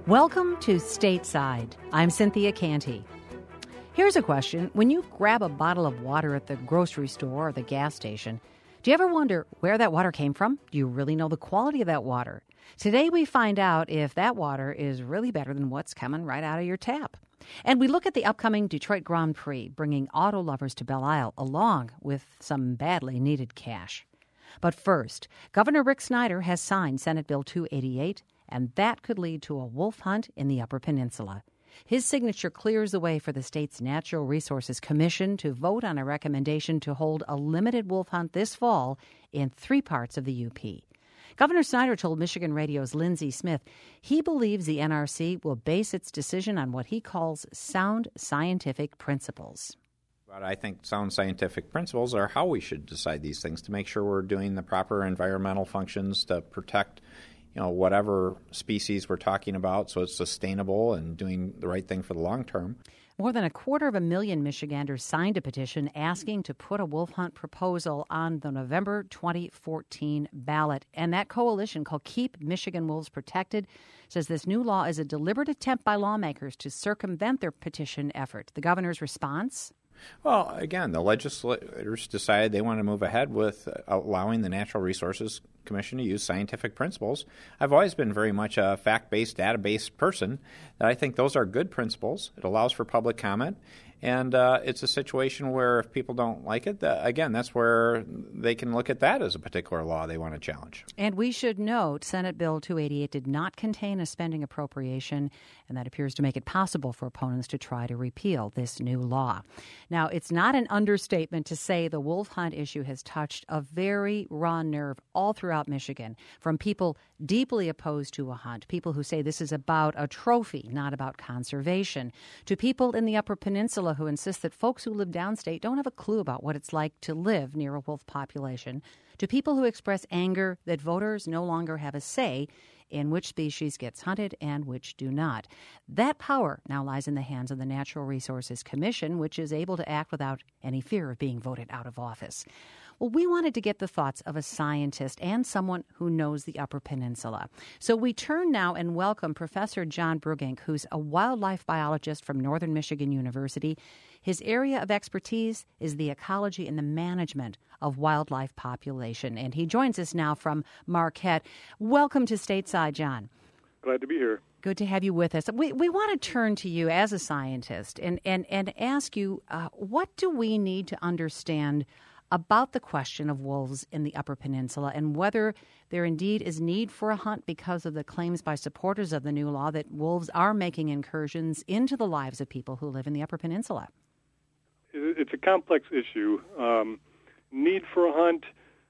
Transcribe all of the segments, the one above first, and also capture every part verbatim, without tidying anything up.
Welcome to Stateside. I'm Cynthia Canty. Here's a question. When you grab a bottle of water at the grocery store or the gas station, do you ever wonder where that water came from? Do you really know the quality of that water? Today we find out if that water is really better than what's coming right out of your tap. And we look at the upcoming Detroit Grand Prix, bringing auto lovers to Belle Isle, along with some badly needed cash. But first, Governor Rick Snyder has signed Senate Bill two eighty-eight, and that could lead to a wolf hunt in the Upper Peninsula. His signature clears the way for the state's Natural Resources Commission to vote on a recommendation to hold a limited wolf hunt this fall in three parts of the U P. Governor Snyder told Michigan Radio's Lindsey Smith he believes the N R C will base its decision on what he calls sound scientific principles. But I think sound scientific principles are how we should decide these things to make sure we're doing the proper environmental functions to protect, you know, whatever species we're talking about so it's sustainable and doing the right thing for the long term. More than a quarter of a million Michiganders signed a petition asking to put a wolf hunt proposal on the November twenty fourteen ballot. And that coalition, called Keep Michigan Wolves Protected, says this new law is a deliberate attempt by lawmakers to circumvent their petition effort. The governor's response? Well, again, the legislators decided they want to move ahead with allowing the Natural Resources Commission to use scientific principles. I've always been very much a fact-based, data-based person. I think those are good principles. It allows for public comment. And uh, it's a situation where if people don't like it, uh, again, that's where they can look at that as a particular law they want to challenge. And we should note Senate Bill two eighty-eight did not contain a spending appropriation, and that appears to make it possible for opponents to try to repeal this new law. Now, it's not an understatement to say the wolf hunt issue has touched a very raw nerve all throughout Michigan, from people deeply opposed to a hunt, people who say this is about a trophy, not about conservation, to people in the Upper Peninsula who insist that folks who live downstate don't have a clue about what it's like to live near a wolf population, to people who express anger that voters no longer have a say in which species gets hunted and which do not. That power now lies in the hands of the Natural Resources Commission, which is able to act without any fear of being voted out of office. Well, we wanted to get the thoughts of a scientist and someone who knows the Upper Peninsula. So we turn now and welcome Professor John Brugink, who's a wildlife biologist from Northern Michigan University. His area of expertise is the ecology and the management of wildlife population. And he joins us now from Marquette. Welcome to Stateside, John. Glad to be here. Good to have you with us. We we want to turn to you as a scientist and, and, and ask you, uh, what do we need to understand about the question of wolves in the Upper Peninsula and whether there indeed is need for a hunt because of the claims by supporters of the new law that wolves are making incursions into the lives of people who live in the Upper Peninsula? It's a complex issue. Um, need for a hunt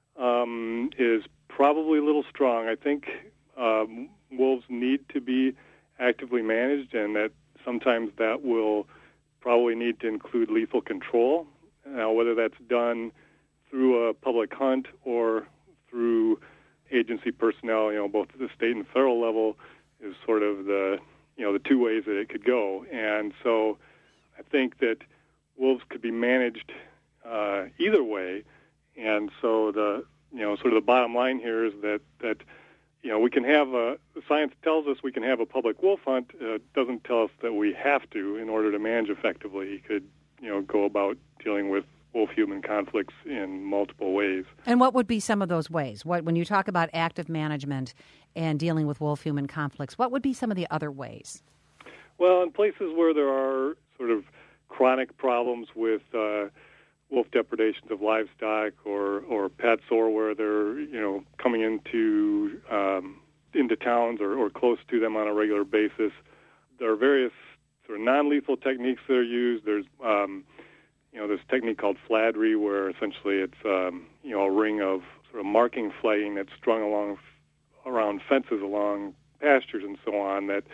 um, is probably a little strong. I think um, wolves need to be actively managed, and that sometimes that will probably need to include lethal control. Now, whether that's done through a public hunt or through agency personnel, you know, both at the state and federal level, is sort of the, you know, the two ways that it could go. And so I think that wolves could be managed uh, either way. And so the, you know, sort of the bottom line here is that, that you know, we can have a, science tells us we can have a public wolf hunt. Uh, doesn't tell us that we have to in order to manage effectively. You could, you know, go about dealing with wolf-human conflicts in multiple ways. And what would be some of those ways? What, when you talk about active management and dealing with wolf-human conflicts, what would be some of the other ways? Well, in places where there are sort of chronic problems with uh, wolf depredations of livestock or, or pets, or where they're, you know, coming into um, into towns or, or close to them on a regular basis, there are various sort of non-lethal techniques that are used. There's um, You know, this technique called fladry, where essentially it's, um, you know, a ring of sort of marking flagging that's strung along around fences along pastures and so on that,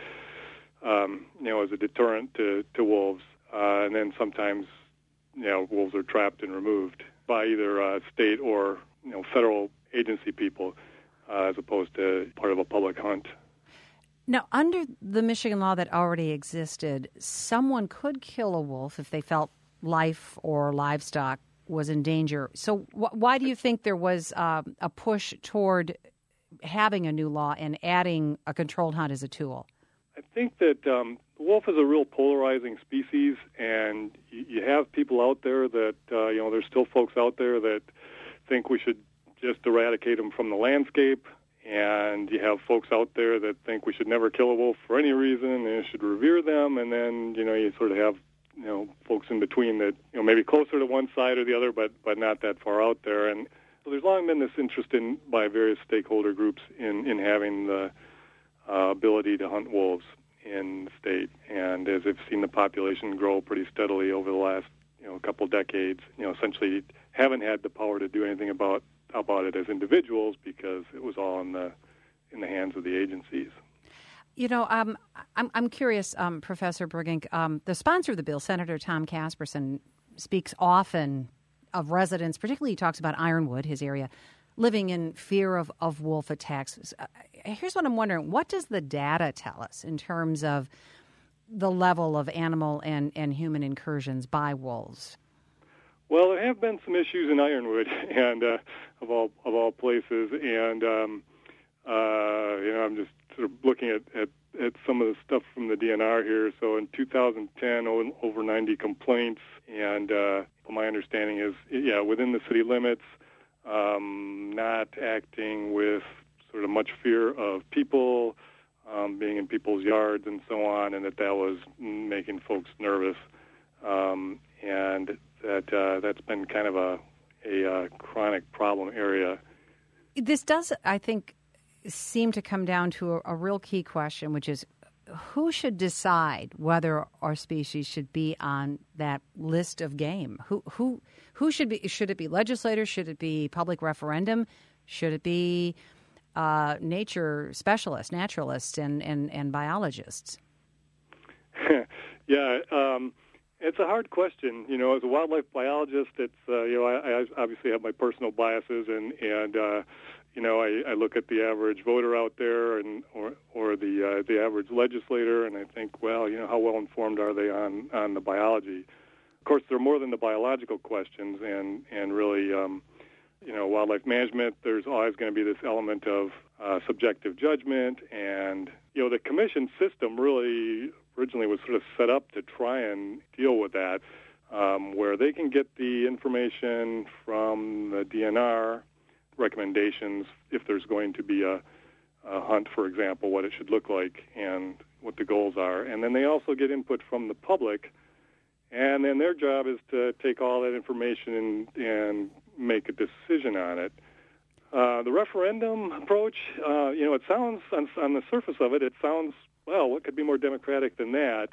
um, you know, is a deterrent to, to wolves. Uh, and then sometimes, you know, wolves are trapped and removed by either uh, state or, you know, federal agency people uh, as opposed to part of a public hunt. Now, under the Michigan law that already existed, someone could kill a wolf if they felt life or livestock was in danger. So wh- why do you think there was uh, a push toward having a new law and adding a controlled hunt as a tool? I think that um, the wolf is a real polarizing species, and you, you have people out there that, uh, you know, there's still folks out there that think we should just eradicate them from the landscape, and you have folks out there that think we should never kill a wolf for any reason and should revere them, and then, you know, you sort of have, you know, folks in between that, you know, maybe closer to one side or the other, but, but not that far out there. And so there's long been this interest in by various stakeholder groups in, in having the uh, ability to hunt wolves in the state. And as they've seen the population grow pretty steadily over the last, you know, couple decades, you know, essentially haven't had the power to do anything about about it as individuals because it was all in the in the hands of the agencies. You know, um, I'm I'm curious, um, Professor Brugink. Um, the sponsor of the bill, Senator Tom Casperson, speaks often of residents, particularly he talks about Ironwood, his area, living in fear of, of wolf attacks. Here's what I'm wondering. What does the data tell us in terms of the level of animal and, and human incursions by wolves? Well, there have been some issues in Ironwood, and uh, of all of all places, and um, uh, you know, I'm just sort of looking at, at, at some of the stuff from the D N R here. So in two thousand ten, over ninety complaints, and uh, my understanding is, yeah, within the city limits, um, not acting with sort of much fear of people, um, being in people's yards and so on, and that that was making folks nervous, um, and that uh, that's been kind of a, a uh, chronic problem area. This does, I think, seem to come down to a, a real key question, which is who should decide whether our species should be on that list of game? Who who who should be? Should it be legislators? Should it be public referendum? Should it be uh, nature specialists, naturalists, and, and, and biologists? yeah. Um, It's a hard question. You know, as a wildlife biologist, it's, uh, you know, I, I obviously have my personal biases, and, and uh, you know, I, I look at the average voter out there and or, or the uh, the average legislator, and I think, well, you know, how well informed are they on, on the biology? Of course, there are more than the biological questions, and, and really, um, you know, wildlife management, there's always going to be this element of uh, subjective judgment, and, you know, the commission system really originally was sort of set up to try and deal with that, um, where they can get the information from the D N R recommendations if there's going to be a, a hunt, for example, what it should look like and what the goals are. And then they also get input from the public, and then their job is to take all that information and, and make a decision on it. Uh, the referendum approach, uh, you know, it sounds, on, on the surface of it, it sounds, well, what could be more democratic than that?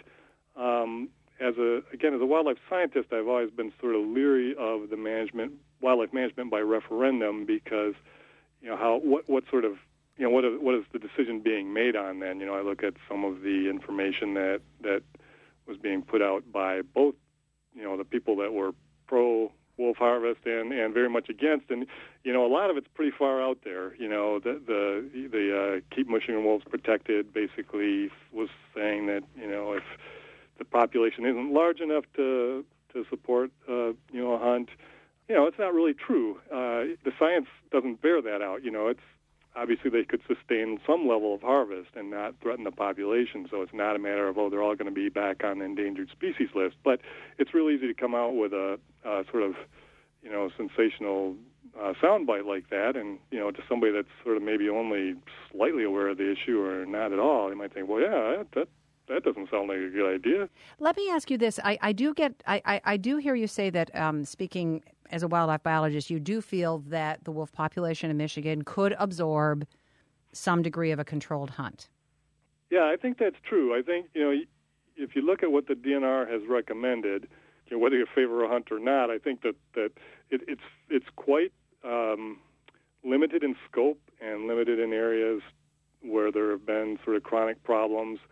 Um, as a again, as a wildlife scientist, I've always been sort of leery of the management, wildlife management by referendum, because, you know, how what what sort of you know what is, what is the decision being made on then? You know, I look at some of the information that that was being put out by both, you know, the people that were pro wolf harvest and, and very much against, and you know, a lot of it's pretty far out there. You know, the the the uh, Keep Michigan Wolves Protected basically was saying that, you know, if the population isn't large enough to to support uh, you know a hunt, you know, it's not really true. Uh, the science doesn't bear that out. You know, it's obviously they could sustain some level of harvest and not threaten the population. So it's not a matter of, oh, they're all going to be back on the endangered species list. But it's real easy to come out with a, a sort of, you know, sensational uh, soundbite like that. And, you know, to somebody that's sort of maybe only slightly aware of the issue or not at all, they might think, well, yeah, that that doesn't sound like a good idea. Let me ask you this. I, I do get, I, I, I do hear you say that, um, speaking as a wildlife biologist, you do feel that the wolf population in Michigan could absorb some degree of a controlled hunt. Yeah, I think that's true. I think, you know, if you look at what the D N R has recommended, you know, whether you favor a hunt or not, I think that, that it, it's it's quite um, limited in scope and limited in areas where there have been sort of chronic problems.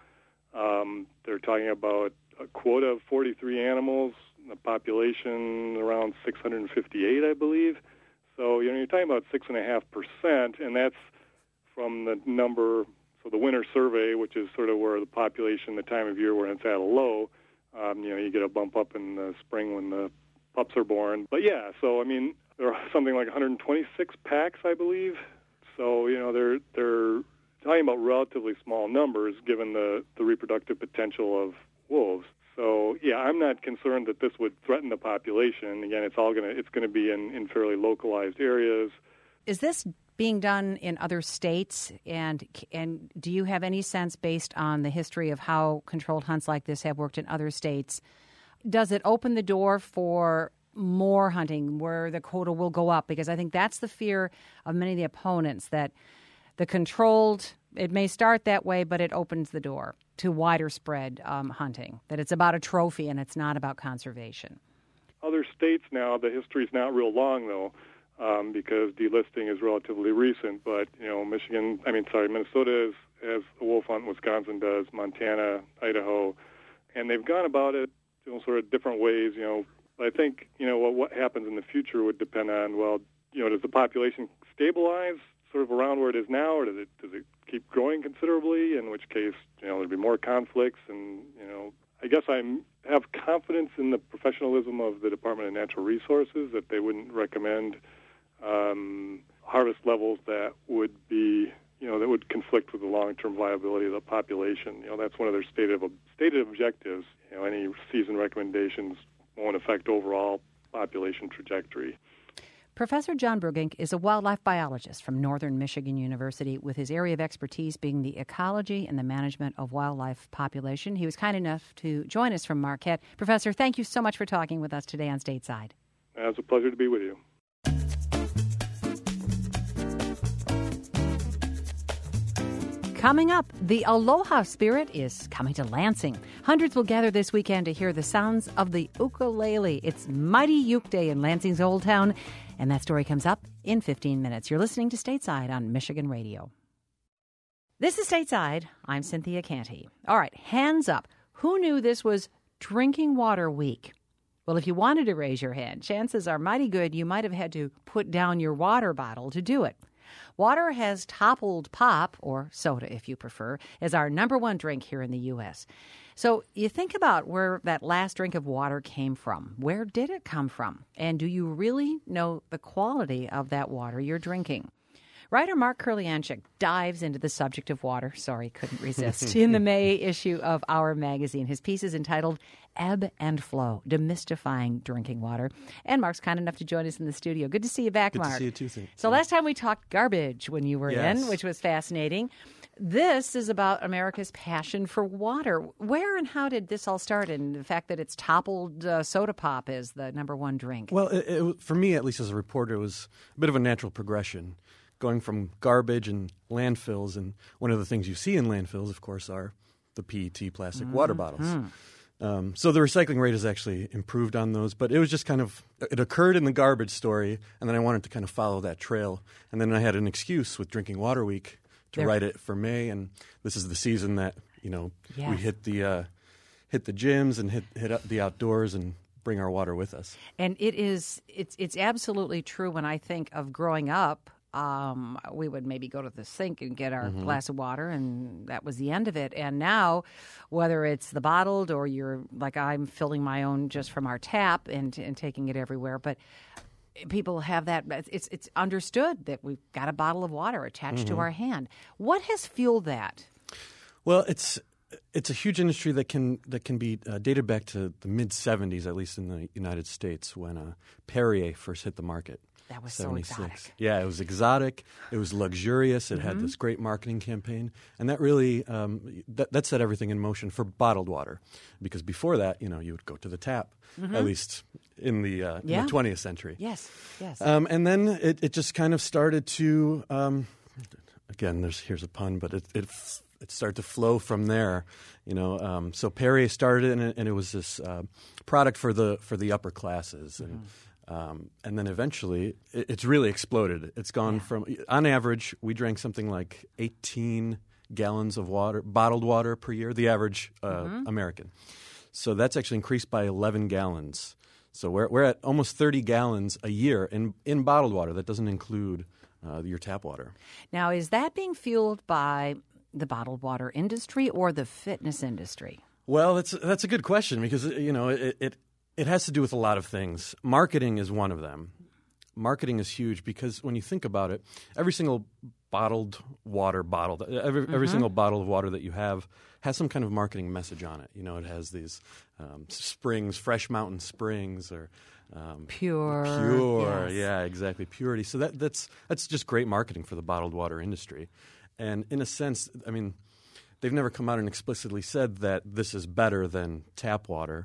Um, they're talking about a quota of forty-three animals, the population around six hundred fifty-eight, I believe. So, you know, you're talking about six point five percent, and that's from the number, so the winter survey, which is sort of where the population, the time of year when it's at a low, um, you know, you get a bump up in the spring when the pups are born. But, yeah, so, I mean, there are something like one hundred twenty-six packs, I believe. So, you know, they're they're talking about relatively small numbers given the, the reproductive potential of wolves. So, yeah, I'm not concerned that this would threaten the population. Again, it's all gonna it's gonna be in, in fairly localized areas. Is this being done in other states? And and do you have any sense, based on the history of how controlled hunts like this have worked in other states, does it open the door for more hunting where the quota will go up? Because I think that's the fear of many of the opponents, that the controlled, it may start that way, but it opens the door to wider spread um, hunting, that it's about a trophy and it's not about conservation. Other states now, the history's not real long, though, um, because delisting is relatively recent. But, you know, Michigan, I mean, sorry, Minnesota has, has a wolf hunt, Wisconsin does, Montana, Idaho, and they've gone about it, you know, sort of different ways, you know. I think, you know, what, what happens in the future would depend on, well, you know, does the population stabilize sort of around where it is now, or does it does it keep growing considerably, in which case, you know, there'd be more conflicts. And, you know, I guess I have confidence in the professionalism of the Department of Natural Resources that they wouldn't recommend um, harvest levels that would be, you know, that would conflict with the long-term viability of the population. You know, that's one of their stated, stated objectives. You know, any season recommendations won't affect overall population trajectory. Professor John Brugink is a wildlife biologist from Northern Michigan University, with his area of expertise being the ecology and the management of wildlife population. He was kind enough to join us from Marquette. Professor, thank you so much for talking with us today on Stateside. It's a pleasure to be with you. Coming up, the Aloha Spirit is coming to Lansing. Hundreds will gather this weekend to hear the sounds of the ukulele. It's Mighty Uke Day in Lansing's Old Town, and that story comes up in fifteen minutes. You're listening to Stateside on Michigan Radio. This is Stateside. I'm Cynthia Canty. All right, hands up. Who knew this was Drinking Water Week? Well, if you wanted to raise your hand, chances are mighty good you might have had to put down your water bottle to do it. Water has toppled pop, or soda if you prefer, as our number one drink here in the U S. So you think about where that last drink of water came from. Where did it come from? And do you really know the quality of that water you're drinking? Writer Mark Kurlianchik dives into the subject of water, sorry, couldn't resist, in the May issue of Our magazine. His piece is entitled Ebb and Flow, Demystifying Drinking Water. And Mark's kind enough to join us in the studio. Good to see you back, Good Mark. Good to see you too, Cindy. So last time we talked garbage when you were yes. in, which was fascinating. This is about America's passion for water. Where and how did this all start, and the fact that it's toppled uh, soda pop as the number one drink? Well, it, it, for me, at least as a reporter, it was a bit of a natural progression, going from garbage and landfills. And one of the things you see in landfills, of course, are the P E T plastic mm-hmm. water bottles. Um, so the recycling rate has actually improved on those. But it was just kind of, it occurred in the garbage story, and then I wanted to kind of follow that trail. And then I had an excuse with Drinking Water Week to there. write it for May. And this is the season that, you know, yes. we hit the uh, hit the gyms and hit, hit the outdoors and bring our water with us. And it is, it's, it's absolutely true. When I think of growing up, Um, we would maybe go to the sink and get our mm-hmm. glass of water, and that was the end of it. And now, whether it's the bottled or you're like I'm filling my own just from our tap and, and taking it everywhere, but people have that. It's it's understood that we've got a bottle of water attached mm-hmm. to our hand. What has fueled that? Well, it's it's a huge industry that can that can be uh, dated back to the mid seventies, at least in the United States, when uh, Perrier first hit the market. That was so exotic. Yeah, it was exotic. It was luxurious. It mm-hmm. had this great marketing campaign. And that really um, that, that set everything in motion for bottled water. Because before that, you know, you would go to the tap, mm-hmm. at least in the, uh, yeah. in the twentieth century. Yes, yes. Um, and then it, it just kind of started to, um, again, there's here's a pun, but it, it it started to flow from there. You know, um, so Perrier started, and it, and it was this uh, product for the for the upper classes. And mm-hmm. Um, and then eventually, it, it's really exploded. It's gone yeah. from, on average, we drank something like eighteen gallons of water, bottled water per year, the average uh, mm-hmm. American. So that's actually increased by eleven gallons. So we're we're at almost thirty gallons a year in, in bottled water. That doesn't include uh, your tap water. Now, is that being fueled by the bottled water industry or the fitness industry? Well, that's that's a good question, because, you know, it, it It has to do with a lot of things. Marketing is one of them. Marketing is huge because when you think about it, every single bottled water bottle. Every, every mm-hmm. single bottle of water that you have has some kind of marketing message on it. You know, it has these um, springs, fresh mountain springs, or um, pure, pure. Yes. Yeah, exactly, purity. So that that's that's just great marketing for the bottled water industry. And in a sense, I mean, they've never come out and explicitly said that this is better than tap water,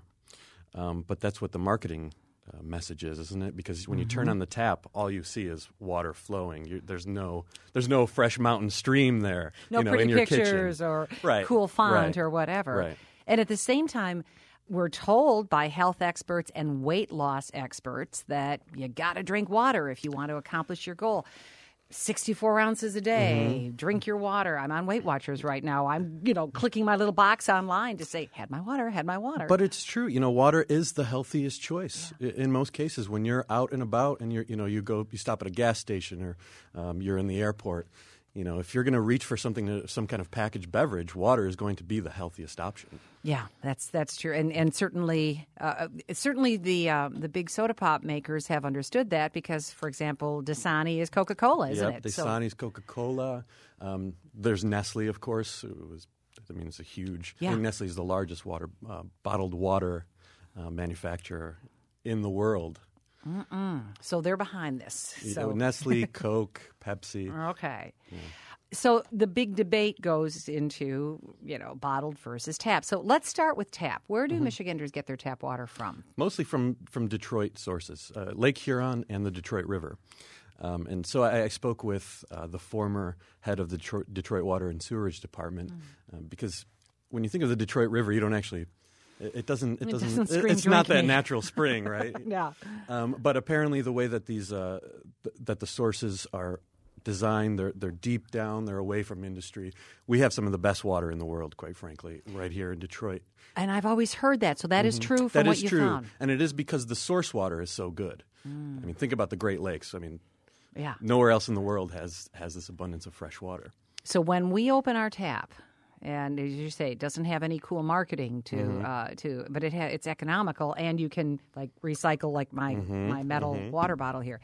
um, but that's what the marketing Uh, message is, isn't it? Because when you mm-hmm. turn on the tap, all you see is water flowing. You, there's no there's no fresh mountain stream there. No you know, pretty in your pictures kitchen. or right. cool font right. or whatever. Right. And at the same time, we're told by health experts and weight loss experts that you got to drink water if you want to accomplish your goal. sixty-four ounces a day, mm-hmm. drink your water. I'm on Weight Watchers right now. I'm, you know, clicking my little box online to say, had my water, had my water. But it's true. You know, water is the healthiest choice yeah. in most cases. When you're out and about and you're, you know, you go, you stop at a gas station or um, you're in the airport. You know, if you're going to reach for something, some kind of packaged beverage, water is going to be the healthiest option. Yeah, that's that's true, and and certainly, uh, certainly the uh, the big soda pop makers have understood that because, for example, Dasani is Coca-Cola, isn't yep, it? Dasani is Coca-Cola. Um, there's Nestle, of course. It was, I mean, it's a huge. Yeah. I think Nestle is the largest water uh, bottled water uh, manufacturer in the world. Mm-mm. So they're behind this. You so know, Nestle, Coke, Pepsi. Okay. Yeah. So the big debate goes into, you know, bottled versus tap. So let's start with tap. Where do mm-hmm. Michiganders get their tap water from? Mostly from, from Detroit sources, uh, Lake Huron and the Detroit River. Um, and so I, I spoke with uh, the former head of the Detroit, Detroit Water and Sewerage Department mm. uh, because when you think of the Detroit River, you don't actually – It doesn't. It, it doesn't. doesn't scream, it's not me. that natural spring, right? yeah. Um, but apparently, the way that these uh, th- that the sources are designed, they're they're deep down, they're away from industry. We have some of the best water in the world, quite frankly, right here in Detroit. And I've always heard that, so that mm-hmm. is true from that what is you true. found. And it is because the source water is so good. Mm. I mean, think about the Great Lakes. I mean, yeah. nowhere else in the world has has this abundance of fresh water. So when we open our tap. And as you say, it doesn't have any cool marketing to mm-hmm. uh, to, but it ha- it's economical, and you can like recycle like my mm-hmm. my metal mm-hmm. water bottle here.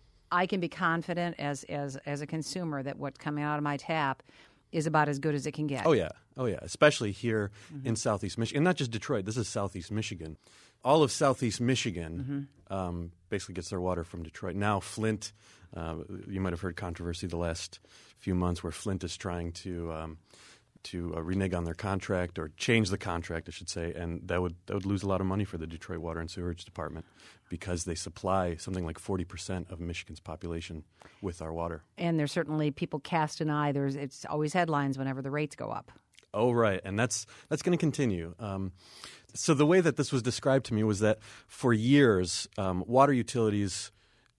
I can be confident as as as a consumer that what's coming out of my tap is about as good as it can get. Oh yeah, oh yeah, especially here mm-hmm. in Southeast Michigan, and not just Detroit. This is Southeast Michigan. All of Southeast Michigan mm-hmm. um, basically gets their water from Detroit. Now Flint, uh, you might have heard controversy the last few months where Flint is trying to. Um, to uh, renege on their contract or change the contract, I should say, and that would that would lose a lot of money for the Detroit Water and Sewerage Department because they supply something like forty percent of Michigan's population with our water. And there's certainly people cast an eye. There's it's always headlines whenever the rates go up. Oh, right, and that's that's going to continue. Um, so the way that this was described to me was that for years, um, water utilities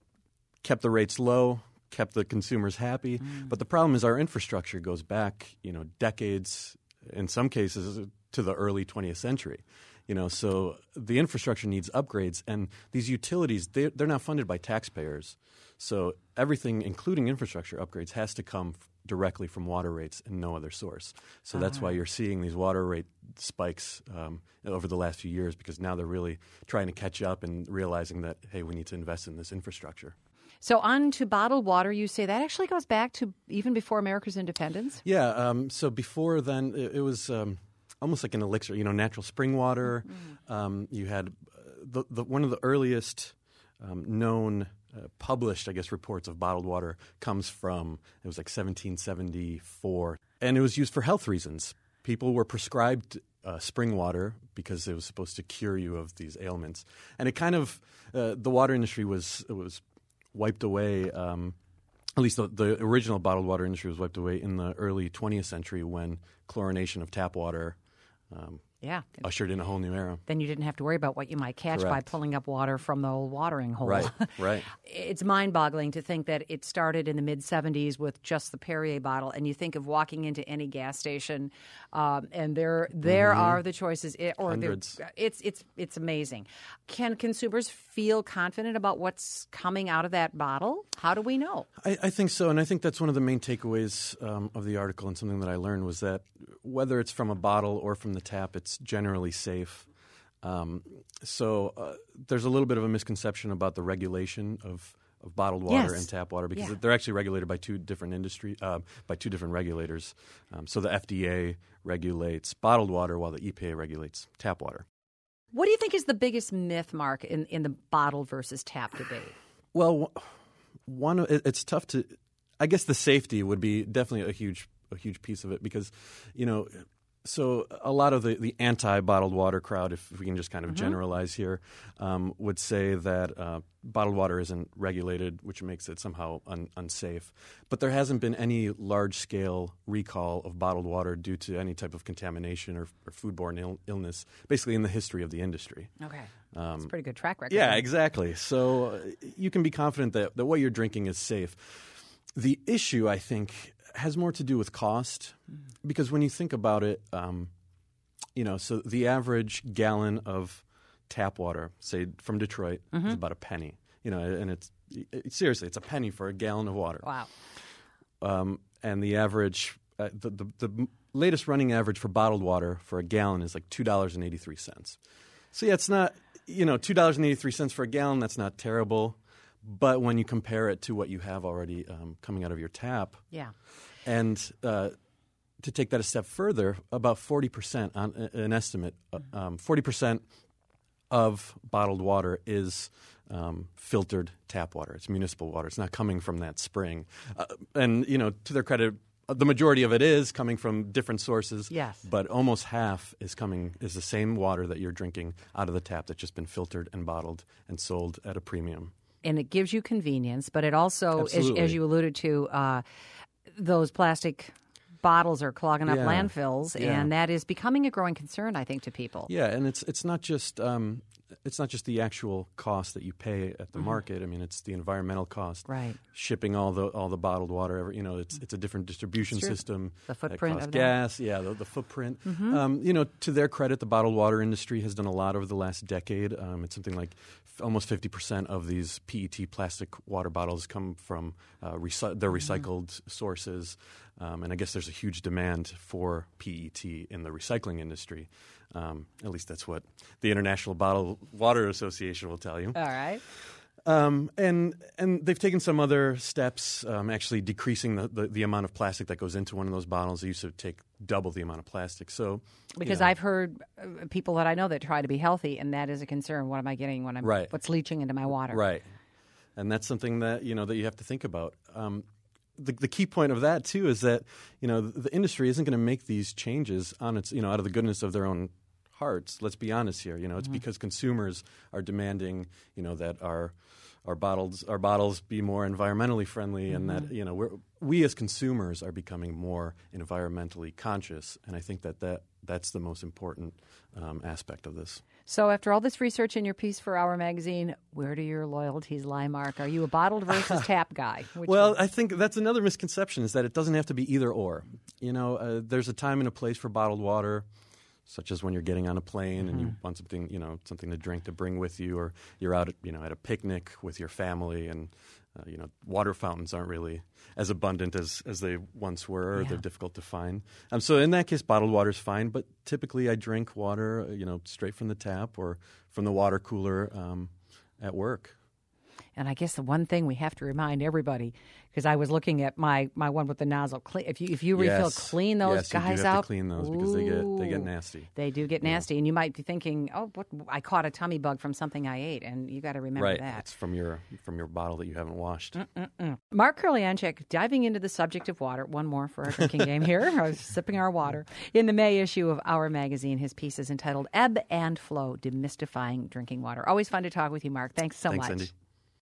kept the rates low, kept the consumers happy. Mm. But the problem is our infrastructure goes back, you know, decades, in some cases, to the early twentieth century. You know, so the infrastructure needs upgrades, and these utilities, they, they're not funded by taxpayers. So everything, including infrastructure upgrades, has to come f- directly from water rates and no other source. So that's uh-huh. why you're seeing these water rate spikes um, over the last few years, because now they're really trying to catch up and realizing that, hey, we need to invest in this infrastructure. So on to bottled water, you say that actually goes back to even before America's independence? Yeah. Um, so before then, it, it was um, almost like an elixir. You know, natural spring water. Mm-hmm. Um, you had uh, the, the one of the earliest um, known uh, published, I guess, reports of bottled water comes from it was like seventeen seventy-four, and it was used for health reasons. People were prescribed uh, spring water because it was supposed to cure you of these ailments, and it kind of uh, the water industry was it was. wiped away, um, at least the, the original bottled water industry was wiped away in the early twentieth century when chlorination of tap water um, yeah. ushered in a whole new era. Then you didn't have to worry about what you might catch Correct. by pulling up water from the old watering hole. Right, right. It's mind-boggling to think that it started in the mid-seventies with just the Perrier bottle, and you think of walking into any gas station, um, and there there mm-hmm. are the choices. It, or Hundreds. It's, it's, it's amazing. Can consumers feel confident about what's coming out of that bottle? How do we know? I, I think so, and I think that's one of the main takeaways um, of the article, and something that I learned was that whether it's from a bottle or from the tap, it's generally safe. Um, so uh, there's a little bit of a misconception about the regulation of of bottled water Yes. and tap water because Yeah. they're actually regulated by two different industry uh, by two different regulators. Um, so the F D A regulates bottled water while the E P A regulates tap water. What do you think is the biggest myth, Mark, in, in the bottled versus tap debate? Well, one of- it- it's tough to. I guess the safety would be definitely a huge a huge piece of it because, you know, so a lot of the, the anti-bottled water crowd, if we can just kind of Mm-hmm. generalize here, um, would say that uh, bottled water isn't regulated, which makes it somehow un- unsafe. But there hasn't been any large-scale recall of bottled water due to any type of contamination or, or foodborne Ill- illness, basically in the history of the industry. Okay. That's a pretty good track record. Yeah, then. exactly. So uh, you can be confident that, that what you're drinking is safe. The issue, I think, has more to do with cost because when you think about it, um, you know, so the average gallon of tap water, say from Detroit, Mm-hmm. is about a penny. You know, and it's it, seriously, it's a penny for a gallon of water. Wow. Um, and the average, uh, the, the the latest running average for bottled water for a gallon is like two dollars and eighty three cents. So yeah, it's not, you know, two dollars and eighty three cents for a gallon. That's not terrible. But when you compare it to what you have already um, coming out of your tap, Yeah. and uh, to take that a step further, about forty percent, on uh, an estimate, uh, um, forty percent of bottled water is um, filtered tap water. It's municipal water. It's not coming from that spring. Uh, and, you know, to their credit, the majority of it is coming from different sources. Yes. But almost half is coming is the same water that you're drinking out of the tap that's just been filtered and bottled and sold at a premium. And it gives you convenience, but it also, as, Absolutely. as you alluded to, uh, those plastic bottles are clogging up Yeah. landfills, Yeah. and that is becoming a growing concern, I think, to people. Yeah, and it's it's not just um, it's not just the actual cost that you pay at the Mm-hmm. market. I mean, it's the environmental cost, Right. Shipping all the all the bottled water. every- You know, it's it's a different distribution It's true. system. The that footprint costs of that. Mm-hmm. gas. Yeah, the, the footprint. Um, you know, to their credit, the bottled water industry has done a lot over the last decade. Um, it's something like f- almost fifty percent of these P E T plastic water bottles come from uh, recy- their Mm-hmm. recycled sources. Um, and I guess there's a huge demand for P E T in the recycling industry. Um, at least that's what the International Bottled Water Association will tell you. All right. Um, and and they've taken some other steps, um, actually decreasing the, the, the amount of plastic that goes into one of those bottles. They used to take double the amount of plastic. So Because you know, I've heard uh, people that I know that try to be healthy, and that is a concern. What am I getting when I'm Right. what's leaching into my water? right, and that's something that you know that you have to think about. Um, the, the key point of that too is that you know the, the industry isn't going to make these changes on its you know out of the goodness of their own hearts. Let's be honest here. You know, it's Mm-hmm. because consumers are demanding you know that our our bottles our bottles be more environmentally friendly, Mm-hmm. and that you know we're, we as consumers are becoming more environmentally conscious. And I think that, that that's the most important um, aspect of this. So after all this research in your piece for Our Magazine, where do your loyalties lie, Mark? Are you a bottled versus tap guy? Which Well, one? I think that's another misconception is that it doesn't have to be either or. You know, uh, there's a time and a place for bottled water, such as when you're getting on a plane and you want something, you know, something to drink to bring with you, or you're out, at, you know, at a picnic with your family, and uh, you know, water fountains aren't really as abundant as, as they once were. Or Yeah. They're difficult to find. Um, so in that case, bottled water is fine. But typically, I drink water, uh, you know, straight from the tap or from the water cooler um, at work. And I guess the one thing we have to remind everybody, because I was looking at my, my one with the nozzle, clean, if you if you refill, Yes. clean those yes, guys you do have out. to clean those because they get they get Ooh. nasty. They do get nasty, and you might be thinking, "Oh, what, I caught a tummy bug from something I ate," and you got to remember Right, that. it's from your from your bottle that you haven't washed. Mark Kurlianchik diving into the subject of water. One more for our drinking game here. I was sipping our water. In the May issue of Our Magazine, his piece is entitled "Ebb and Flow: Demystifying Drinking Water." Always fun to talk with you, Mark. Thanks so Thanks, much. Cindy.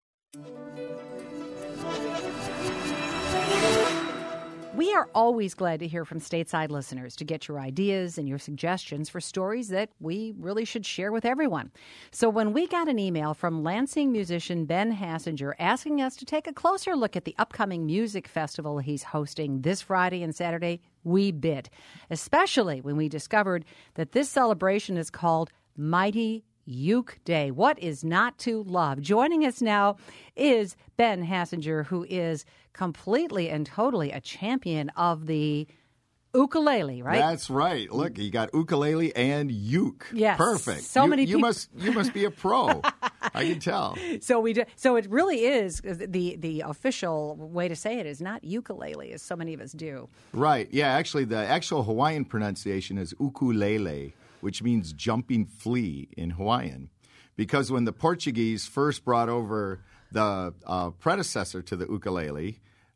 We are always glad to hear from stateside listeners to get your ideas and your suggestions for stories that we really should share with everyone. So when we got an email from Lansing musician Ben Hassinger asking us to take a closer look at the upcoming music festival he's hosting this Friday and Saturday, we bit, especially when we discovered that this celebration is called Mighty Uke Day. What is not to love? Joining us now is Ben Hassinger, who is completely and totally a champion of the ukulele, right? That's right. Look, you got ukulele and uke. Yes. Perfect. So you, many you peop- must you must be a pro. I can tell. So we do, so it really is the the official way to say it is not ukulele, as so many of us do. Right. Yeah. Actually, the actual Hawaiian pronunciation is ukulele, which means jumping flea in Hawaiian, because when the Portuguese first brought over the uh, predecessor to the ukulele,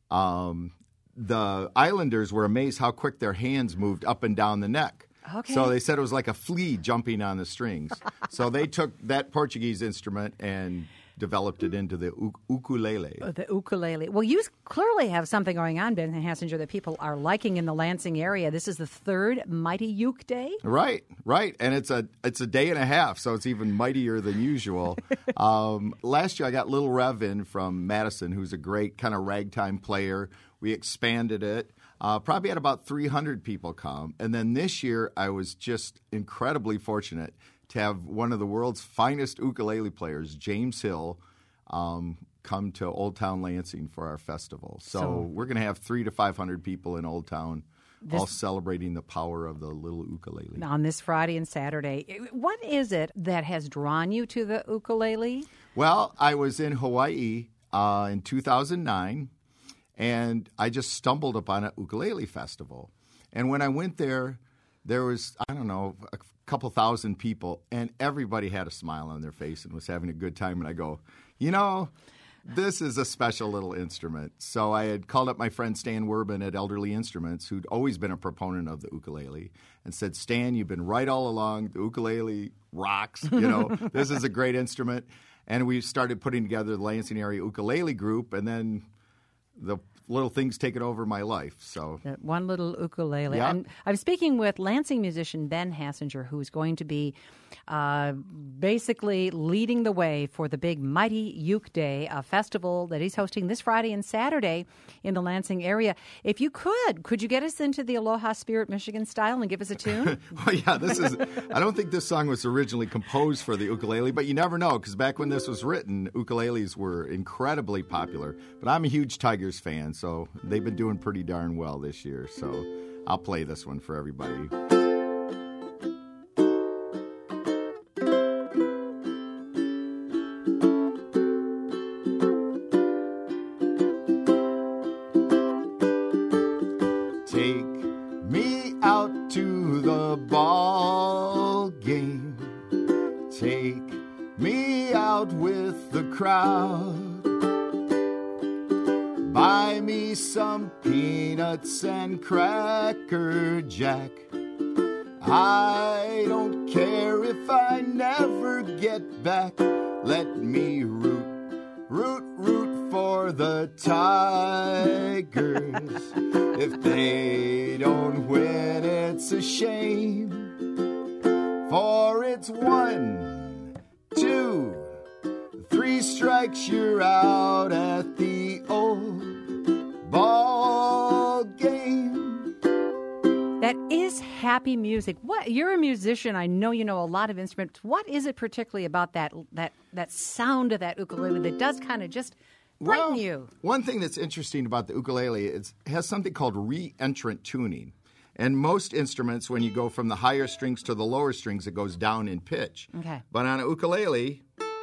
um, the islanders were amazed how quick their hands moved up and down the neck. Okay. So they said it was like a flea jumping on the strings. So they took that Portuguese instrument and developed it into the u- ukulele. Oh, the ukulele. Well, you clearly have something going on, Ben Hassinger, that people are liking in the Lansing area. This is the third Mighty Uke Day. Right, right, and it's a it's a day and a half, so it's even mightier than usual. um, last year, I got Little Rev in from Madison, who's a great kind of ragtime player. We expanded it. Uh, probably had about three hundred people come. And then this year, I was just incredibly fortunate to have one of the world's finest ukulele players, James Hill, um, come to Old Town Lansing for our festival. So, so we're going to have three to five hundred people in Old Town, this, all celebrating the power of the little ukulele. On this Friday and Saturday. What is it that has drawn you to the ukulele? Well, I was in Hawaii uh, in two thousand nine. And I just stumbled upon a ukulele festival. And when I went there, there was, I don't know, a couple thousand people, and everybody had a smile on their face and was having a good time. And I go, you know, this is a special little instrument. So I had called up my friend Stan Werbin at Elderly Instruments, who'd always been a proponent of the ukulele, and said, Stan, you've been right all along. The ukulele rocks. You know, this is a great instrument. And we started putting together the Lansing Area Ukulele Group, and then the little things taken over my life. So that one little ukulele. Yeah. I'm, I'm speaking with Lansing musician Ben Hassinger, who's going to be uh, basically leading the way for the big Mighty Uke Day, a festival that he's hosting this Friday and Saturday in the Lansing area. If you could, could you get us into the Aloha Spirit Michigan style and give us a tune? Well, yeah, this is. I don't think this song was originally composed for the ukulele, but you never know, because back when this was written, ukuleles were incredibly popular. But I'm a huge Tigers fan, so they've been doing pretty darn well this year. So I'll play this one for everybody. Take me out to the ball game. Take me out with the crowd. Buy me some peanuts and Cracker Jack. I don't care if I never get back. Let me root, root, root for the Tigers. If they don't win, it's a shame. For it's one, two, three strikes, you're out at the old ball game. That is happy music. What you're a musician. I know you know a lot of instruments. What is it particularly about that that that sound of that ukulele that does kind of just brighten well, you? One thing that's interesting about the ukulele is it has something called re-entrant tuning. And most instruments, when you go from the higher strings to the lower strings, it goes down in pitch. Okay. But on a ukulele,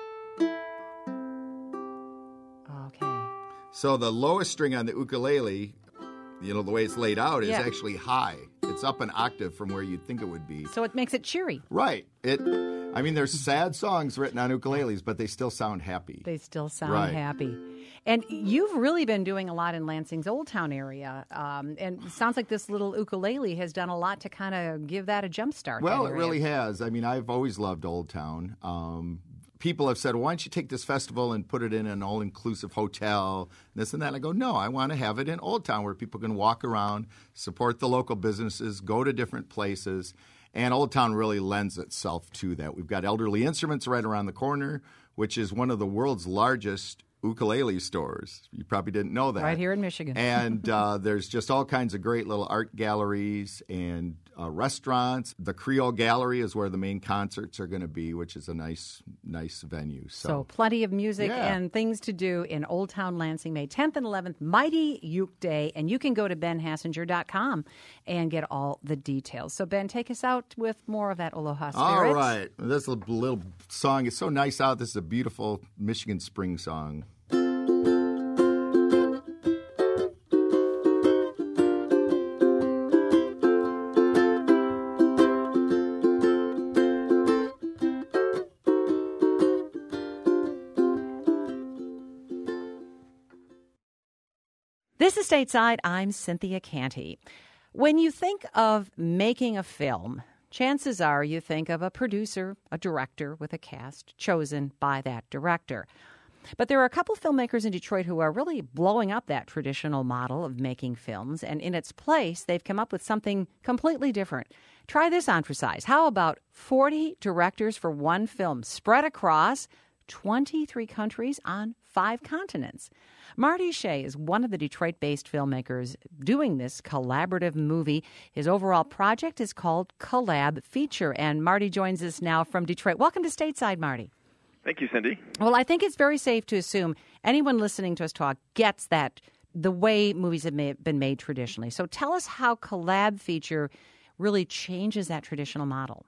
okay. So the lowest string on the ukulele, you know, the way it's laid out, is Yeah. actually high. It's up an octave from where you'd think it would be. So it makes it cheery. Right. It. I mean, there's sad songs written on ukuleles, but they still sound happy. They still sound Right. happy. And you've really been doing a lot in Lansing's Old Town area. Um, and it sounds like this little ukulele has done a lot to kind of give that a jump start. Well, that it area. really has. I mean, I've always loved Old Town. Um, people have said, why don't you take this festival and put it in an all-inclusive hotel, this and that. And I go, no, I want to have it in Old Town where people can walk around, support the local businesses, go to different places. And Old Town really lends itself to that. We've got Elderly Instruments right around the corner, which is one of the world's largest ukulele stores. You probably didn't know that. Right here in Michigan. And uh, there's just all kinds of great little art galleries and uh, restaurants. The Creole Gallery is where the main concerts are going to be, which is a nice, nice venue. So, so plenty of music yeah. and things to do in Old Town Lansing, May tenth and eleventh, Mighty Uke Day. And you can go to ben hassinger dot com and get all the details. So, Ben, take us out with more of that Aloha spirit. All right. This little song is so nice out. This is a beautiful Michigan spring song. This is Stateside. I'm Cynthia Canty. When you think of making a film, chances are you think of a producer, a director with a cast chosen by that director. But there are a couple filmmakers in Detroit who are really blowing up that traditional model of making films, and in its place, they've come up with something completely different. Try this on for size. How about forty directors for one film spread across twenty-three countries on five continents? Marty Shea is one of the Detroit-based filmmakers doing this collaborative movie. His overall project is called Collab Feature, and Marty joins us now from Detroit. Welcome to Stateside, Marty. Thank you, Cindy. Well, I think it's very safe to assume anyone listening to us talk gets that the way movies have made, been made traditionally. So tell us how Collab Feature really changes that traditional model.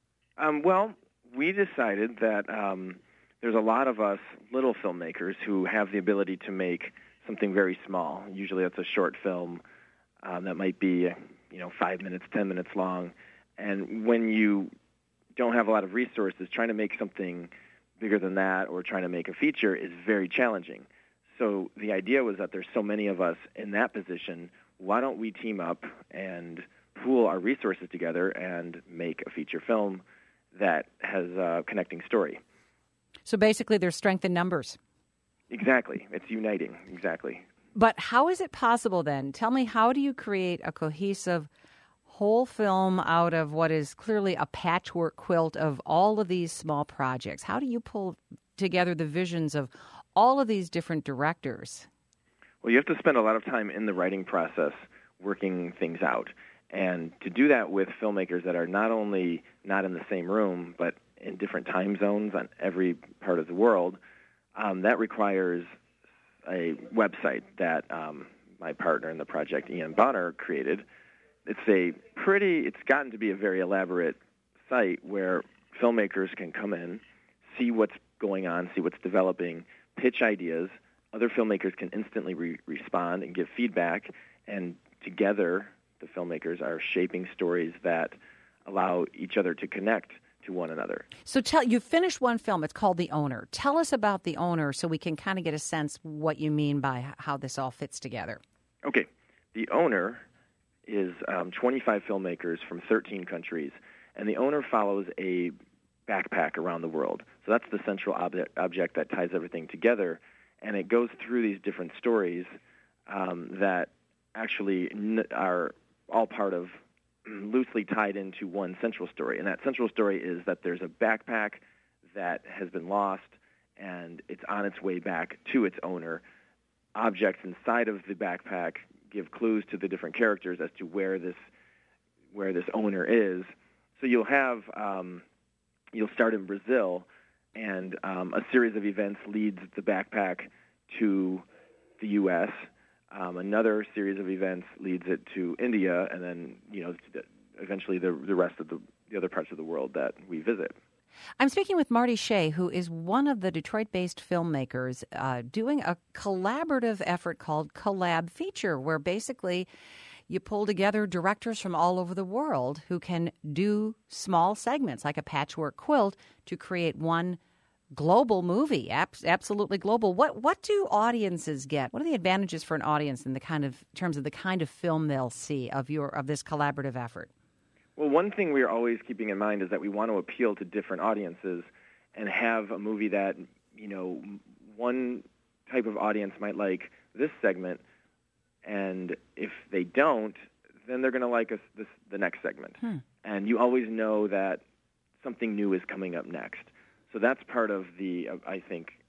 Um, well, we decided that um, there's a lot of us little filmmakers who have the ability to make something very small. Usually it's a short film um, that might be, you know, five minutes, ten minutes long. And when you don't have a lot of resources, trying to make something bigger than that or trying to make a feature is very challenging. So the idea was that there's so many of us in that position, why don't we team up and pool our resources together and make a feature film that has a connecting story. So basically there's strength in numbers. Exactly. It's uniting. Exactly. But how is it possible then? Tell me, how do you create a cohesive whole film out of what is clearly a patchwork quilt of all of these small projects? How do you pull together the visions of all of these different directors? Well, you have to spend a lot of time in the writing process working things out. And to do that with filmmakers that are not only not in the same room, but in different time zones on every part of the world, um, that requires a website that um, my partner in the project, Ian Bonner, created. It's a pretty, it's gotten to be a very elaborate site where filmmakers can come in, see what's going on, see what's developing, pitch ideas. Other filmmakers can instantly re- respond and give feedback, and together the filmmakers are shaping stories that allow each other to connect to one another. So tell you finished one film. It's called The Owner. Tell us about The Owner so we can kind of get a sense what you mean by how this all fits together. Okay. The Owner is um, twenty-five filmmakers from thirteen countries, and The Owner follows a backpack around the world. So that's the central object, object that ties everything together, and it goes through these different stories um, that actually n- are all part of, loosely tied into one central story. And that central story is that there's a backpack that has been lost, and it's on its way back to its owner. Objects inside of the backpack give clues to the different characters as to where this where this owner is. So you'll have um, you'll start in Brazil, and um, a series of events leads the backpack to the U S Um, another series of events leads it to India, and then you know eventually the the rest of the, the other parts of the world that we visit. I'm speaking with Marty Shea, who is one of the Detroit-based filmmakers uh, doing a collaborative effort called Collab Feature, where basically you pull together directors from all over the world who can do small segments like a patchwork quilt to create one global movie, absolutely global. What what do audiences get? What are the advantages for an audience in the kind of in terms of the kind of film they'll see of your of this collaborative effort? Well, one thing we're always keeping in mind is that we want to appeal to different audiences and have a movie that, you know, one type of audience might like this segment, and if they don't, then they're going to like us this the next segment. Hmm. And you always know that something new is coming up next. So that's part of the, uh, I think,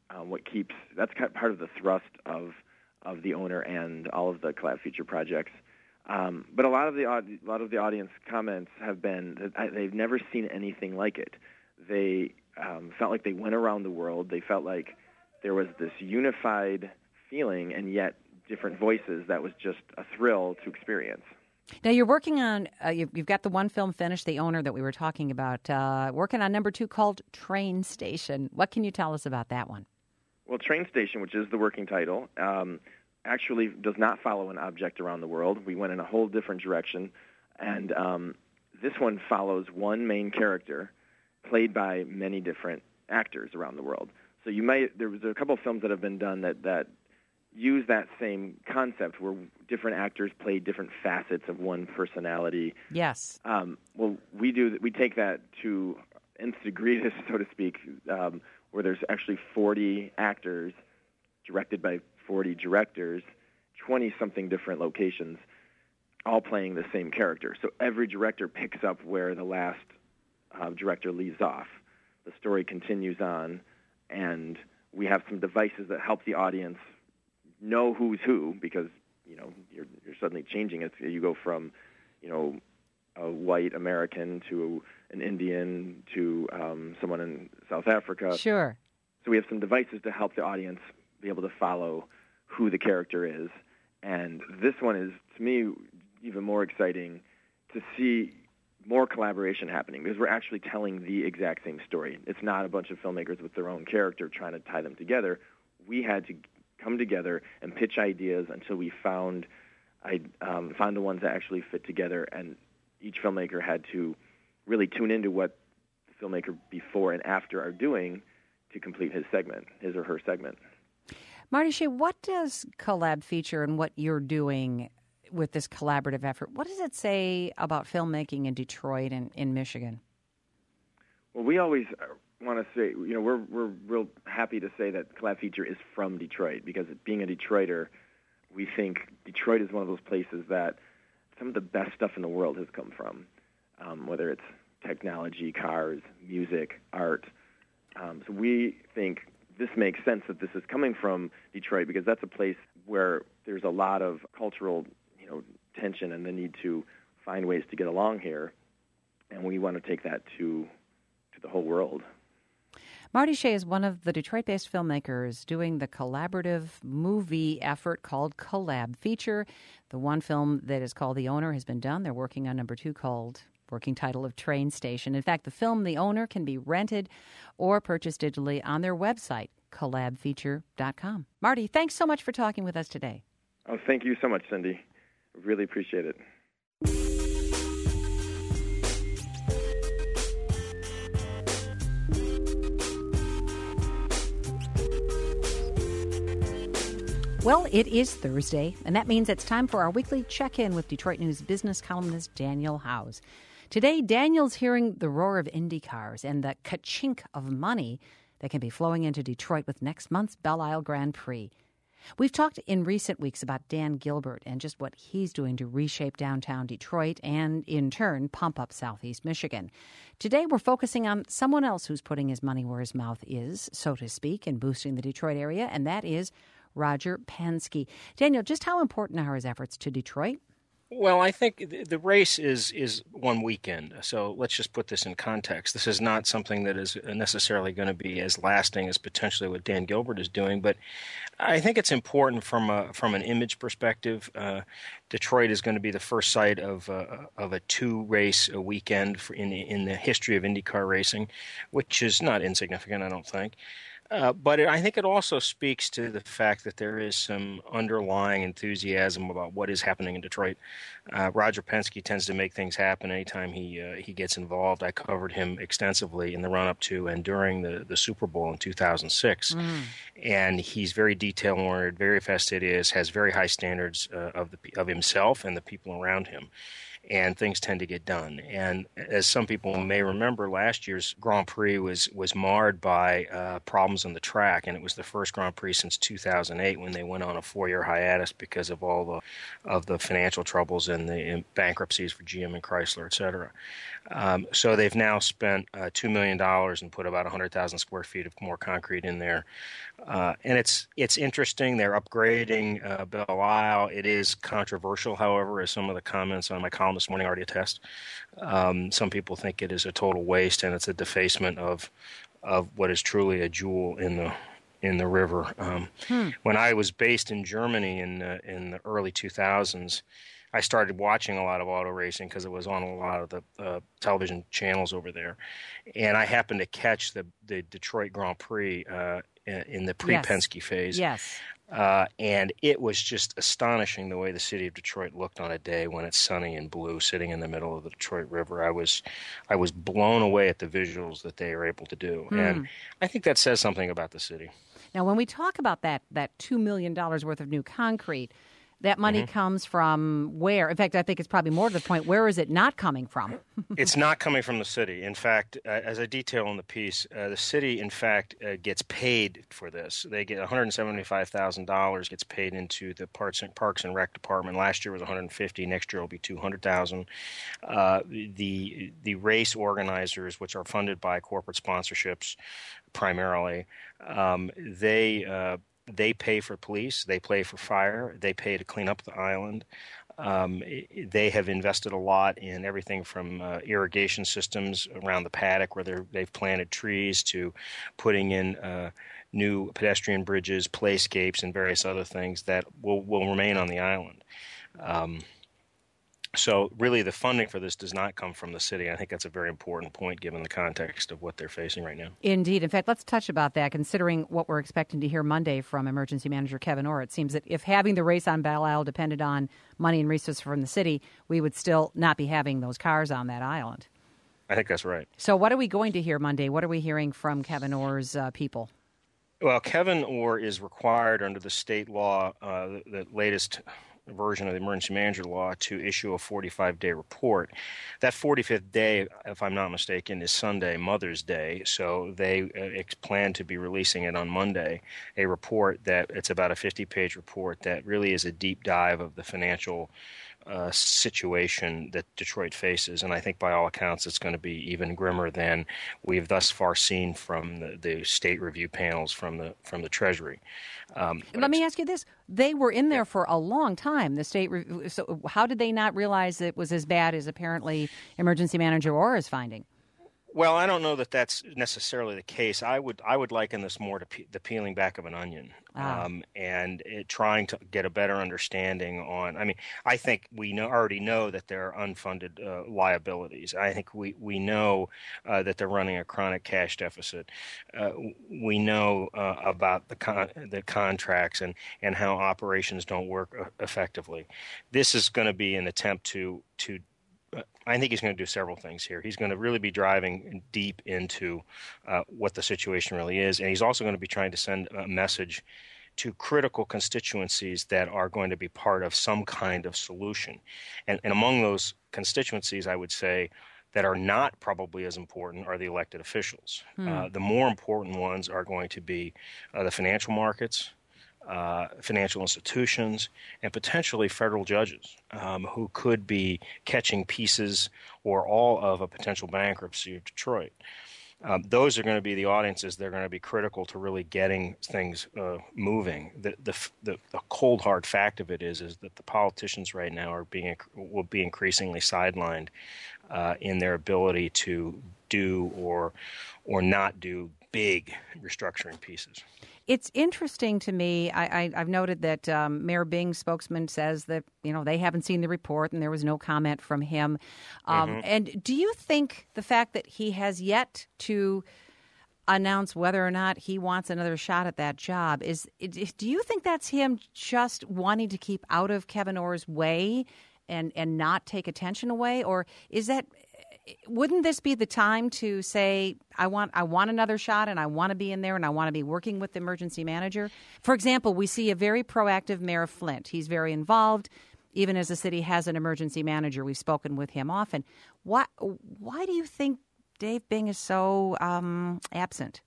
um, what keeps that's kind of part of the thrust of of the owner and all of the collab feature projects. Um, but a lot of the a lot of the audience comments have been that they've never seen anything like it. They um, felt like they went around the world. They felt like there was this unified feeling and yet different voices that was just a thrill to experience. Now, you're working on, uh, you've, you've got the one film finished, The Owner, that we were talking about, uh, working on number two called Train Station. What can you tell us about that one? Well, Train Station, which is the working title, um, actually does not follow an object around the world. We went in a whole different direction, and um, this one follows one main character played by many different actors around the world. So you might, there was a couple of films that have been done that, that use that same concept where different actors play different facets of one personality. Yes. Um, well, we do. We take that to nth degree, so to speak, um, where there's actually forty actors directed by forty directors, twenty-something different locations, all playing the same character. So every director picks up where the last uh, director leaves off. The story continues on, and we have some devices that help the audience know who's who, because you know you're you're suddenly changing it. You go from, you know, a white American to an Indian to um, someone in South Africa. Sure. So we have some devices to help the audience be able to follow who the character is. And this one is, to me, even more exciting to see more collaboration happening, because we're actually telling the exact same story. It's not a bunch of filmmakers with their own character trying to tie them together. We had to come together and pitch ideas until we found I um, found the ones that actually fit together, and each filmmaker had to really tune into what the filmmaker before and after are doing to complete his segment, his or her segment. Marty Shea, what does Collab Feature and what you're doing with this collaborative effort, what does it say about filmmaking in Detroit and in Michigan? Well, we always want to say, you know, we're we're real happy to say that Collab Feature is from Detroit, because being a Detroiter, we think Detroit is one of those places that some of the best stuff in the world has come from, um, whether it's technology, cars, music, art. Um, so we think this makes sense that this is coming from Detroit, because that's a place where there's a lot of cultural, you know, tension and the need to find ways to get along here, and we want to take that to to the whole world. Marty Shea is one of the Detroit-based filmmakers doing the collaborative movie effort called Collab Feature. The one film that is called The Owner has been done. They're working on number two called, working title of Train Station. In fact, the film The Owner can be rented or purchased digitally on their website, collab feature dot com. Marty, thanks so much for talking with us today. Oh, thank you so much, Cindy. Really appreciate it. Well, it is Thursday, and that means it's time for our weekly check-in with Detroit News business columnist Daniel Howes. Today, Daniel's hearing the roar of Indy cars and the ka-chink of money that can be flowing into Detroit with next month's Belle Isle Grand Prix. We've talked in recent weeks about Dan Gilbert and just what he's doing to reshape downtown Detroit and, in turn, pump up Southeast Michigan. Today, we're focusing on someone else who's putting his money where his mouth is, so to speak, and boosting the Detroit area, and that is Roger Penske. Daniel, just how important are his efforts to Detroit? Well, I think the race is is one weekend, so let's just put this in context. This is not something that is necessarily going to be as lasting as potentially what Dan Gilbert is doing, but I think it's important from a, from an image perspective. Uh, Detroit is going to be the first site of uh, of a two race a weekend for in in the history of IndyCar racing, which is not insignificant, I don't think. Uh, but it, I think it also speaks to the fact that there is some underlying enthusiasm about what is happening in Detroit. Uh, Roger Penske tends to make things happen anytime he uh, he gets involved. I covered him extensively in the run-up to and during the, the Super Bowl in two thousand six. Mm. And he's very detail-oriented, very fastidious, has very high standards uh, of the of himself and the people around him. And things tend to get done. And as some people may remember, last year's Grand Prix was was marred by uh, problems on the track, and it was the first Grand Prix since two thousand eight when they went on a four-year hiatus because of all the of the financial troubles and the bankruptcies for G M and Chrysler, et cetera. Um, so they've now spent uh, two million dollars and put about one hundred thousand square feet of more concrete in there. Uh, and it's it's interesting. They're upgrading uh, Belle Isle. It is controversial, however, as some of the comments on my column this morning already attest. Um, some people think it is a total waste and it's a defacement of of what is truly a jewel in the in the river. Um, hmm. When I was based in Germany in uh, in the early two thousands, I started watching a lot of auto racing because it was on a lot of the uh, television channels over there, and I happened to catch the the Detroit Grand Prix uh, in the pre-Penske yes. phase. Yes. Uh, and it was just astonishing the way the city of Detroit looked on a day when it's sunny and blue, sitting in the middle of the Detroit River. I was, I was blown away at the visuals that they are able to do, mm. and I think that says something about the city. Now, when we talk about that that two million dollars worth of new concrete, that money mm-hmm. comes from where? In fact, I think it's probably more to the point, where is it not coming from? It's not coming from the city. In fact, uh, as I detail in the piece, uh, the city, in fact, uh, gets paid for this. They get one hundred seventy-five thousand dollars gets paid into the Parks and, Parks and Rec Department. Last year was one hundred fifty thousand dollars. Next year will be two hundred thousand dollars. Uh, the, the race organizers, which are funded by corporate sponsorships primarily, um, they uh, They pay for police, they pay for fire, they pay to clean up the island. Um, they have invested a lot in everything from uh, irrigation systems around the paddock where they're, they've planted trees to putting in uh, new pedestrian bridges, playscapes, and various other things that will, will remain on the island. Um, So really the funding for this does not come from the city. I think that's a very important point given the context of what they're facing right now. Indeed. In fact, let's touch about that, considering what we're expecting to hear Monday from Emergency Manager Kevin Orr. It seems that if having the race on Belle Isle depended on money and resources from the city, we would still not be having those cars on that island. I think that's right. So what are we going to hear Monday? What are we hearing from Kevin Orr's uh, people? Well, Kevin Orr is required under the state law, uh, the, the latest version of the emergency manager law, to issue a forty-five day report. That forty-fifth day, if I'm not mistaken, is Sunday, Mother's Day. So they uh, plan to be releasing it on Monday, a report that it's about a fifty page report that really is a deep dive of the financial uh, situation that Detroit faces. And I think by all accounts, it's going to be even grimmer than we've thus far seen from the, the state review panels from the from the Treasury. Um, Let me ask you this. They were in there for a long time, the state. Re- so how did they not realize it was as bad as apparently Emergency Manager Orr is finding? Well, I don't know that that's necessarily the case. I would I would liken this more to pe- the peeling back of an onion, ah. um, and it, trying to get a better understanding on. I mean, I think we know, already know that there are unfunded uh, liabilities. I think we we know uh, that they're running a chronic cash deficit. Uh, we know uh, about the con- the contracts and, and how operations don't work uh, effectively. This is going to be an attempt to to. I think he's going to do several things here. He's going to really be driving deep into uh, what the situation really is, and he's also going to be trying to send a message to critical constituencies that are going to be part of some kind of solution. And, and among those constituencies, I would say, that are not probably as important are the elected officials. Hmm. Uh, the more important ones are going to be uh, the financial markets, Uh, financial institutions, and potentially federal judges um, who could be catching pieces or all of a potential bankruptcy of Detroit. Um, those are going to be the audiences that are going to be critical to really getting things uh, moving. The, the the the cold hard fact of it is is that the politicians right now are being will be increasingly sidelined uh, in their ability to do or or not do big restructuring pieces. It's interesting to me. I, I, I've noted that um, Mayor Bing's spokesman says that, you know, they haven't seen the report and there was no comment from him. Um, mm-hmm. And do you think the fact that he has yet to announce whether or not he wants another shot at that job, is, is do you think that's him just wanting to keep out of Kevin Orr's way and, and not take attention away? Or is that... Wouldn't this be the time to say, I want I want another shot and I want to be in there and I want to be working with the emergency manager? For example, we see a very proactive Mayor Flint. He's very involved, even as the city has an emergency manager. We've spoken with him often. Why, why do you think Dave Bing is so um, absent?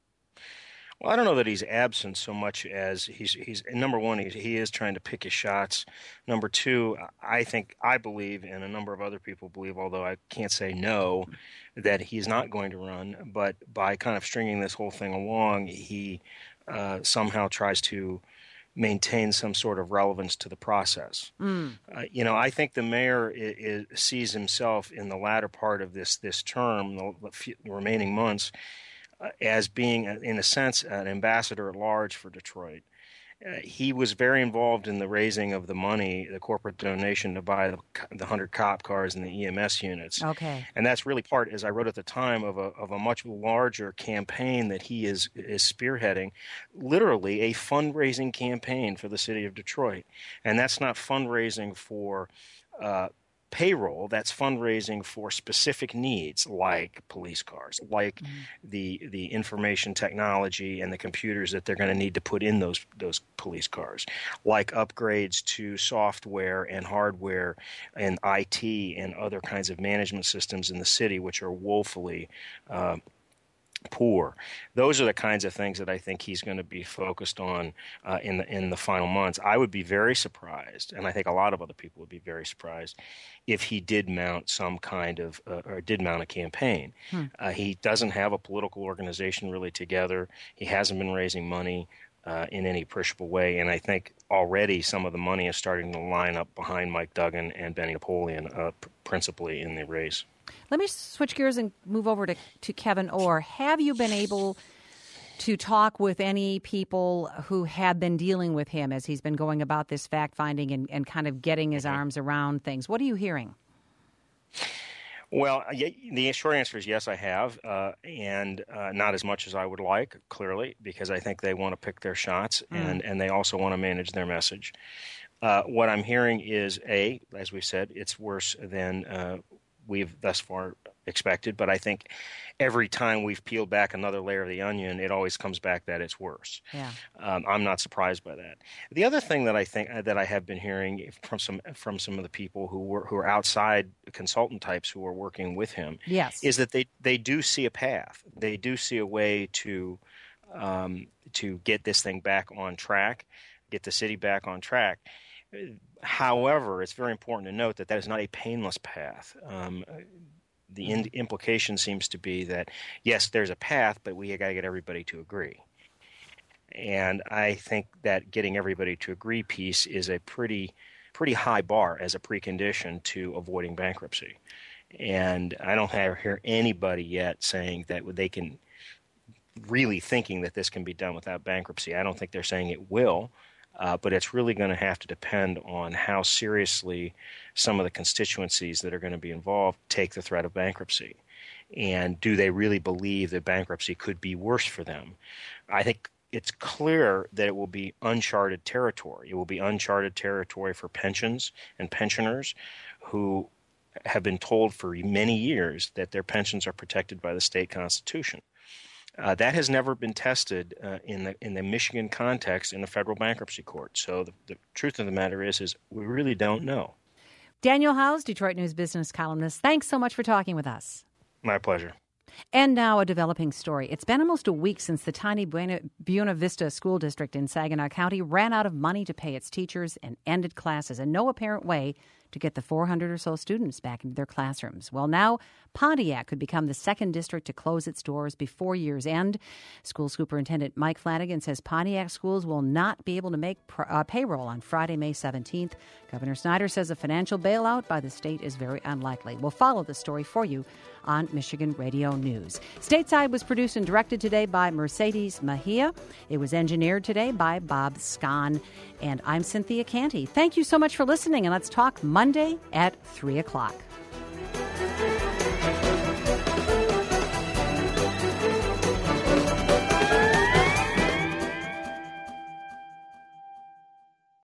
Well, I don't know that he's absent so much as he's he's number one. He, he is trying to pick his shots. Number two, I think I believe, and a number of other people believe, although I can't say no, that he's not going to run. But by kind of stringing this whole thing along, he uh, somehow tries to maintain some sort of relevance to the process. Mm. Uh, you know, I think the mayor is, is, sees himself in the latter part of this this term, the, the, few, the remaining months, uh, as being, in a sense, an ambassador at large for Detroit. Uh, he was very involved in the raising of the money, the corporate donation to buy the, the one hundred cop cars and the E M S units. Okay. And that's really part, as I wrote at the time, of a of a much larger campaign that he is is spearheading, literally a fundraising campaign for the city of Detroit. And that's not fundraising for uh, payroll, that's fundraising for specific needs like police cars, like mm-hmm. the the information technology and the computers that they're going to need to put in those those police cars, like upgrades to software and hardware and I T and other kinds of management systems in the city, which are woefully uh, poor. Those are the kinds of things that I think he's going to be focused on uh, in the in the final months. I would be very surprised, and I think a lot of other people would be very surprised, if he did mount some kind of uh, or did mount a campaign. Hmm. Uh, he doesn't have a political organization really together. He hasn't been raising money uh, in any appreciable way, and I think already some of the money is starting to line up behind Mike Duggan and Benny Napoleon, uh, p- principally in the race. Let me switch gears and move over to, to Kevin Orr. Have you been able to talk with any people who have been dealing with him as he's been going about this fact-finding and, and kind of getting his arms around things? What are you hearing? Well, the short answer is yes, I have, uh, and uh, not as much as I would like, clearly, because I think they want to pick their shots, mm. and, and they also want to manage their message. Uh, what I'm hearing is, A, as we said, it's worse than uh, we've thus far expected, but I think every time we've peeled back another layer of the onion, it always comes back that it's worse. Yeah. Um, I'm not surprised by that. The other thing that I think uh, that I have been hearing from some from some of the people who were who are outside consultant types who are working with him, yes. is that they they do see a path. They do see a way to um, to get this thing back on track, get the city back on track. However, it's very important to note that that is not a painless path. Um, the in- implication seems to be that, yes, there's a path, but we got to get everybody to agree. And I think that getting everybody to agree piece is a pretty pretty high bar as a precondition to avoiding bankruptcy. And I don't have, hear anybody yet saying that they can really thinking that this can be done without bankruptcy. I don't think they're saying it will. Uh, but it's really going to have to depend on how seriously some of the constituencies that are going to be involved take the threat of bankruptcy. And do they really believe that bankruptcy could be worse for them? I think it's clear that it will be uncharted territory. It will be uncharted territory for pensions and pensioners who have been told for many years that their pensions are protected by the state constitution. Uh, that has never been tested uh, in the in the Michigan context in the federal bankruptcy court. So the, the truth of the matter is, is we really don't know. Daniel Howes, Detroit News business columnist, thanks so much for talking with us. My pleasure. And now a developing story. It's been almost a week since the tiny Buena, Buena Vista School District in Saginaw County ran out of money to pay its teachers and ended classes in no apparent way to get the four hundred or so students back into their classrooms. Well, now Pontiac could become the second district to close its doors before year's end. School Superintendent Mike Flanagan says Pontiac schools will not be able to make pr- uh, payroll on Friday, May seventeenth. Governor Snyder says a financial bailout by the state is very unlikely. We'll follow the story for you on Michigan Radio News. Stateside was produced and directed today by Mercedes Mejia. It was engineered today by Bob Scon. And I'm Cynthia Canty. Thank you so much for listening, and let's talk Monday at three o'clock.